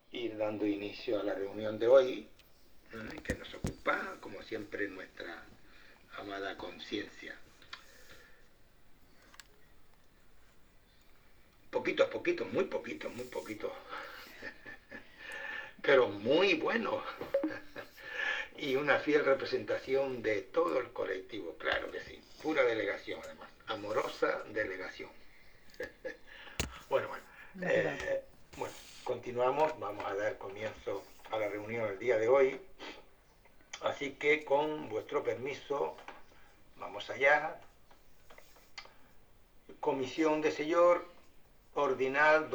ir dando inicio a la reunión de hoy, que nos ocupa, como siempre, nuestra amada conciencia. Poquitos, muy poquitos, pero muy buenos. Y una fiel representación de todo el colectivo, claro que sí. Pura delegación, además. Amorosa delegación. Bueno, bueno, continuamos. Vamos a dar comienzo a la reunión del día de hoy. Así que, con vuestro permiso, vamos allá. Comisión de Señor, ordinal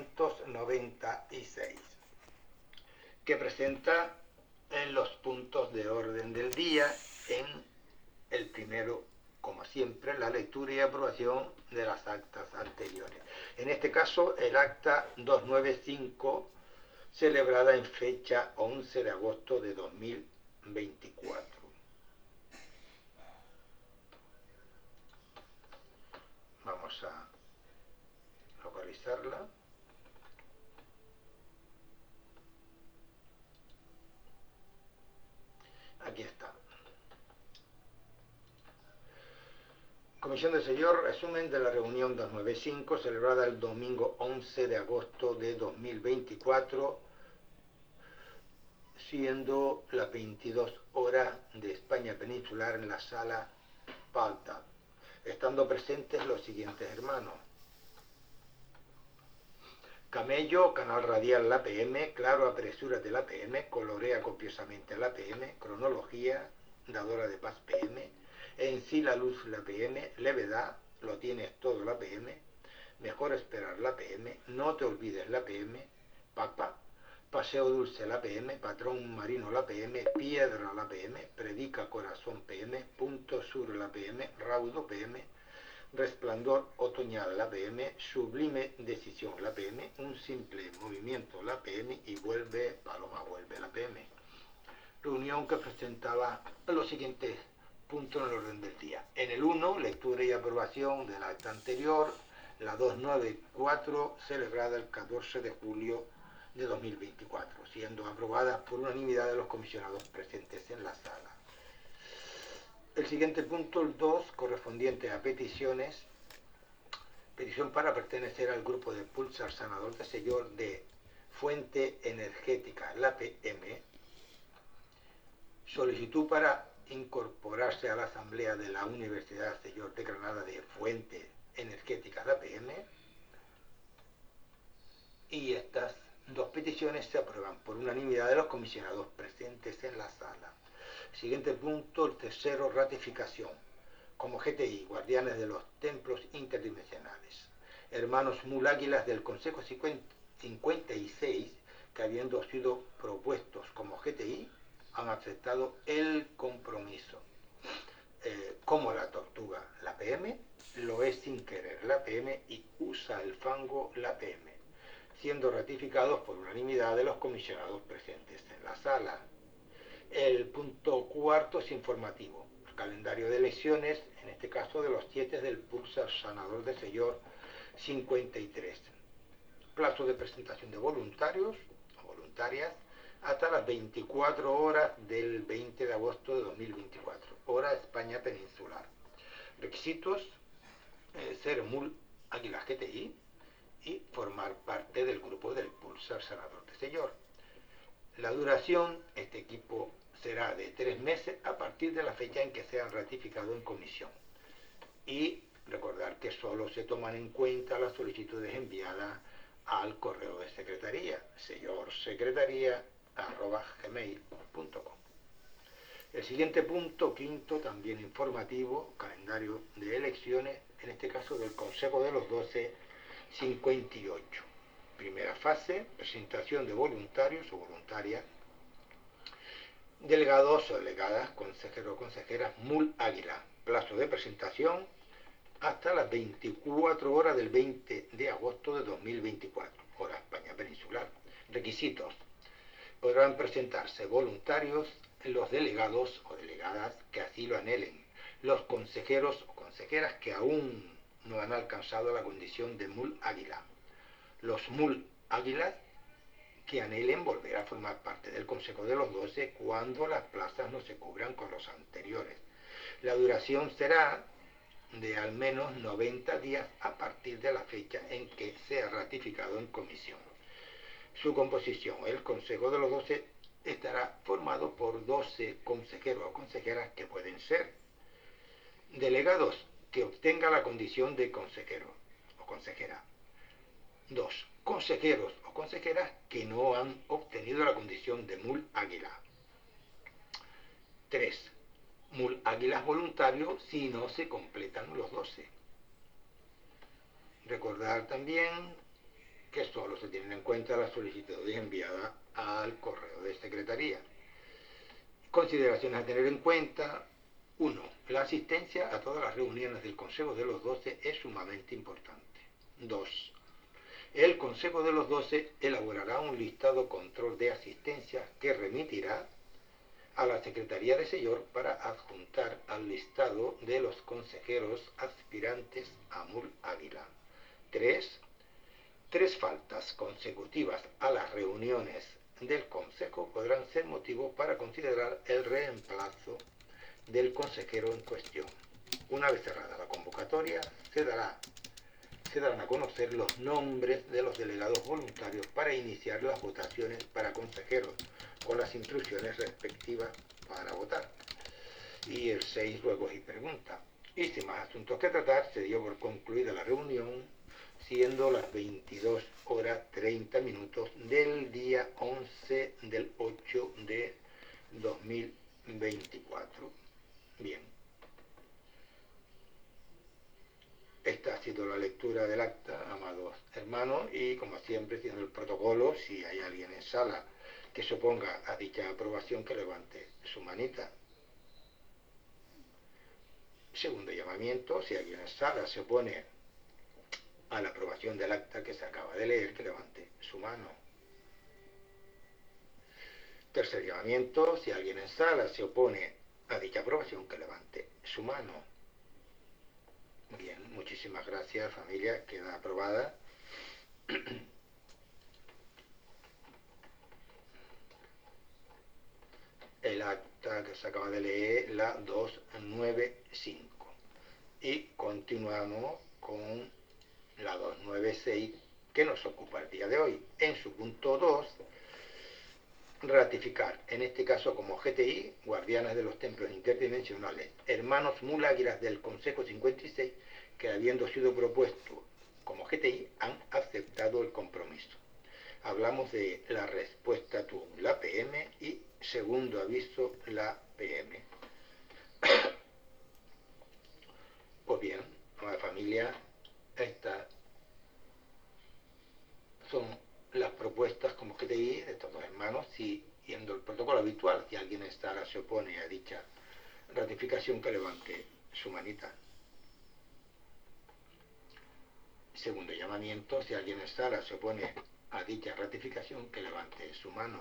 296, que presenta en los puntos de orden del día, en el primero, como siempre, la lectura y aprobación de las actas anteriores. En este caso, el acta 295, celebrada en fecha 11 de agosto de 2024. Vamos a localizarla. Aquí está. Comisión de Señor, resumen de la reunión 295, celebrada el domingo 11 de agosto de 2024, siendo las 22 horas de España peninsular en la sala Palta, estando presentes los siguientes hermanos: Camello, Canal Radial la PM, Claro, Apresúrate la PM, Colorea copiosamente la PM, Cronología, Dadora de Paz PM, En sí la luz la PM, Levedad, Lo tienes todo la PM, Mejor esperar la PM, No te olvides la PM, Papa, Paseo Dulce la PM, Patrón Marino la PM, Piedra la PM, Predica Corazón PM, Punto Sur la PM, Raudo PM, Resplandor otoñal la PM, Sublime decisión la PM, Un simple movimiento la PM y Vuelve, Paloma vuelve la PM. Reunión que presentaba los siguientes puntos en el orden del día. En el 1, lectura y aprobación del acta anterior, la 294, celebrada el 14 de julio de 2024, siendo aprobada por unanimidad de los comisionados presentes en la sala. El siguiente punto, el 2, correspondiente a peticiones. Petición para pertenecer al grupo de Pulsar Sanador de Señor de Fuente Energética, la PM. Solicitud para incorporarse a la Asamblea de la Universidad Señor de Granada de Fuente Energética, la PM. Y estas dos peticiones se aprueban por unanimidad de los comisionados presentes en la sala. Siguiente punto, el tercero, ratificación. Como GTI, guardianes de los templos interdimensionales, hermanos Muláguilas del Consejo 56, que habiendo sido propuestos como GTI, han aceptado el compromiso. Como la tortuga, la PM, lo es sin querer la PM y usa el fango la PM, siendo ratificados por unanimidad de los comisionados presentes en la sala. El punto cuarto es informativo. El calendario de elecciones, en este caso de los 7 del Pulsar Sanador de Señor 53. Plazo de presentación de voluntarios o voluntarias hasta las 24 horas del 20 de agosto de 2024, hora España peninsular. Requisitos: ser MUL Águila GTI y formar parte del grupo del Pulsar Sanador de Señor. La duración, este equipo será de 3 meses a partir de la fecha en que sean ratificados en comisión. Y recordar que solo se toman en cuenta las solicitudes enviadas al correo de secretaría, señorsecretaría@gmail.com. El siguiente punto, quinto, también informativo, calendario de elecciones, en este caso del Consejo de los 12, 58. Primera fase, presentación de voluntarios o voluntarias, delegados o delegadas, consejeros o consejeras, MUL Águila. Plazo de presentación hasta las 24 horas del 20 de agosto de 2024, hora España peninsular. Requisitos: podrán presentarse voluntarios, los delegados o delegadas que así lo anhelen, los consejeros o consejeras que aún no han alcanzado la condición de MUL Águila, los MUL Águilas que anhelen volver a formar parte del Consejo de los 12 cuando las plazas no se cubran con los anteriores. La duración será de al menos 90 días a partir de la fecha en que sea ratificado en comisión. Su composición, el Consejo de los 12 estará formado por 12 consejeros o consejeras que pueden ser delegados que obtenga la condición de consejero o consejera. 2. Consejeros o consejeras que no han obtenido la condición de mul águila. 3. Mul águilas voluntarios si no se completan los 12. Recordar también que solo se tienen en cuenta las solicitudes enviadas al correo de secretaría. Consideraciones a tener en cuenta. 1. La asistencia a todas las reuniones del Consejo de los 12 es sumamente importante. 2. El Consejo de los 12 elaborará un listado control de asistencia que remitirá a la Secretaría de Sellor para adjuntar al listado de los consejeros aspirantes a mul águila. 3. 3 faltas consecutivas a las reuniones del Consejo podrán ser motivo para considerar el reemplazo del consejero en cuestión. Una vez cerrada la convocatoria, se darán a conocer los nombres de los delegados voluntarios para iniciar las votaciones para consejeros, con las instrucciones respectivas para votar. Y el 6, ruegos y preguntas. Y sin más asuntos que tratar, se dio por concluida la reunión, siendo las 22:30 del día 11 del 8 de 2024. Bien. Esta ha sido la lectura del acta, amados hermanos, y como siempre, siendo el protocolo, si hay alguien en sala que se oponga a dicha aprobación, que levante su manita. Segundo llamamiento, si alguien en sala se opone a la aprobación del acta que se acaba de leer, que levante su mano. Tercer llamamiento, si alguien en sala se opone a dicha aprobación, que levante su mano. Bien, muchísimas gracias, familia, queda aprobada. El acta que se acaba de leer, la 295. Y continuamos con la 296, que nos ocupa el día de hoy. En su punto 2, ratificar, en este caso como GTI, Guardianes de los Templos Interdimensionales, hermanos mul águilas del Consejo 56, que habiendo sido propuesto como GTI, han aceptado el compromiso. Hablamos de la respuesta TU, la PM, y segundo aviso, la PM. Pues bien, amada familia, estas son las propuestas como GTI de estos dos hermanos, siguiendo el protocolo habitual. Si alguien en sala se opone a dicha ratificación, que levante su manita. Segundo llamamiento, si alguien en sala se opone a dicha ratificación, que levante su mano.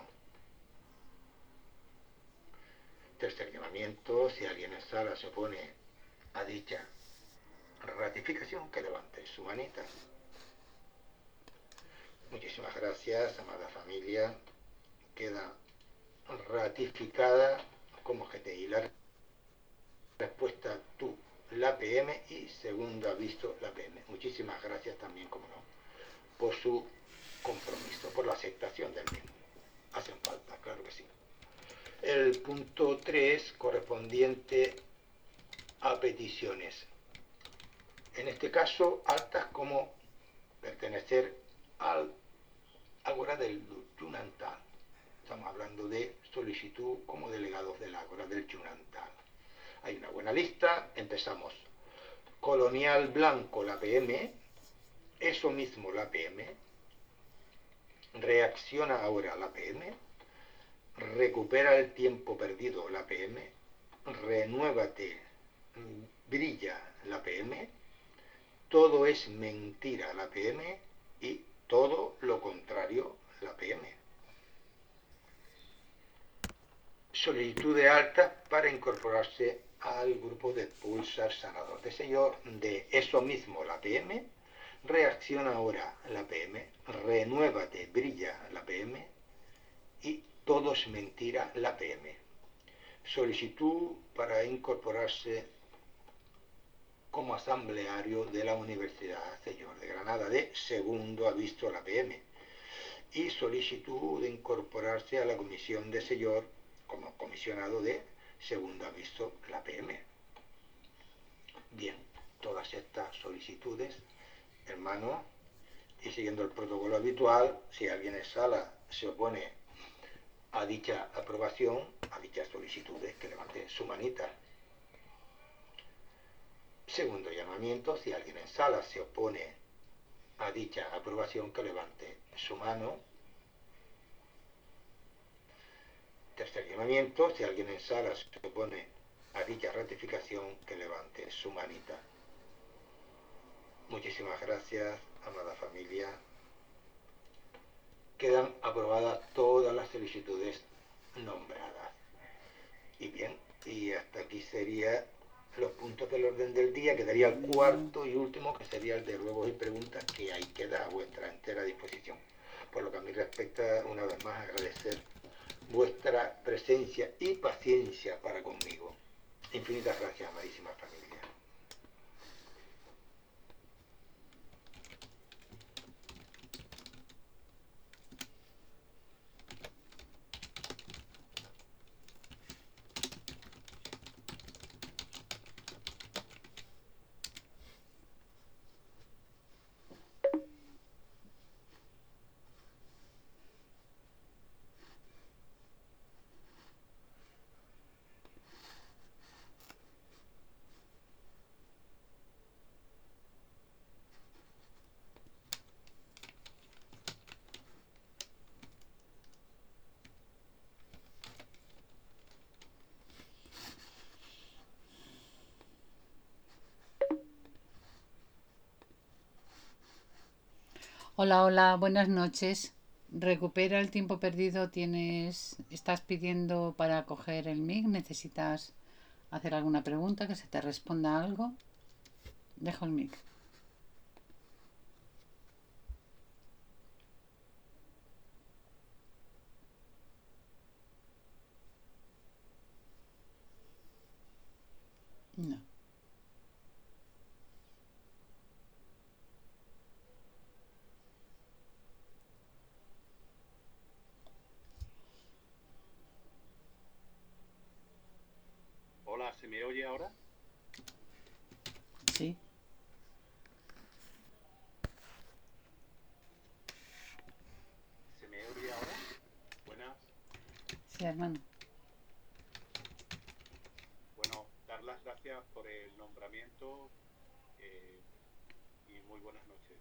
Tercer llamamiento, si alguien en sala se opone a dicha ratificación, que levante su manita. Muchísimas gracias, amada familia. Queda ratificada como GTI la respuesta TU, la PM, y segundo aviso, la PM. Muchísimas gracias también, como no, por su compromiso, por la aceptación del mismo. Hacen falta, claro que sí. El punto 3, correspondiente a peticiones. En este caso, actas como pertenecer al Ágora del Yunantal. Estamos hablando de solicitud como delegados del Ágora del Yunantal. Hay una buena lista. Empezamos. Colonial Blanco, la PM. Eso mismo, la PM. Reacciona ahora, la PM. Recupera el tiempo perdido, la PM. Renuévate, brilla, la PM. Todo es mentira, la PM. Y todo lo contrario, la PM. Solicitud de alta para incorporarse al grupo de Pulsar Sanador de Sellor. De eso mismo, la PM. Reacciona ahora, la PM. Renuévate, brilla, la PM. Todo es mentira, la PM. Solicitud para incorporarse como asambleario de la Universidad Señor de Granada de segundo aviso la PM y solicitud de incorporarse a la comisión de Señor como comisionado de segundo aviso la PM. Bien, todas estas solicitudes, hermanos, y siguiendo el protocolo habitual, si alguien en sala se opone a dicha aprobación, a dichas solicitudes, que levante su manita. Segundo llamamiento, si alguien en sala se opone a dicha aprobación, que levante su mano. Tercer llamamiento, si alguien en sala se opone a dicha ratificación, que levante su manita. Muchísimas gracias, amada familia. Quedan aprobadas todas las solicitudes nombradas. Y bien, y hasta aquí serían los puntos del orden del día. Quedaría el cuarto y último, que sería el de ruegos y preguntas, que ahí queda a vuestra entera disposición. Por lo que a mí respecta, una vez más, agradecer vuestra presencia y paciencia para conmigo. Infinitas gracias, amadísima familia. Hola, hola, buenas noches. Recupera el tiempo perdido. Estás pidiendo para coger el mic. ¿Necesitas hacer alguna pregunta, que se te responda algo? Dejo el mic. No. Hola, ¿se me oye ahora? Sí, ¿Se me oye ahora? Buenas. sí, hermano. Bueno, dar las gracias por el nombramiento y muy buenas noches.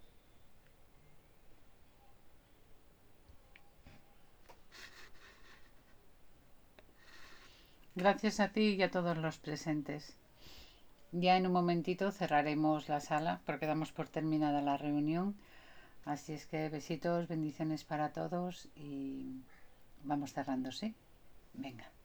Gracias a ti y a todos los presentes. Ya en un momentito cerraremos la sala porque damos por terminada la reunión. Así es que besitos, bendiciones para todos y vamos cerrando, ¿sí? Venga.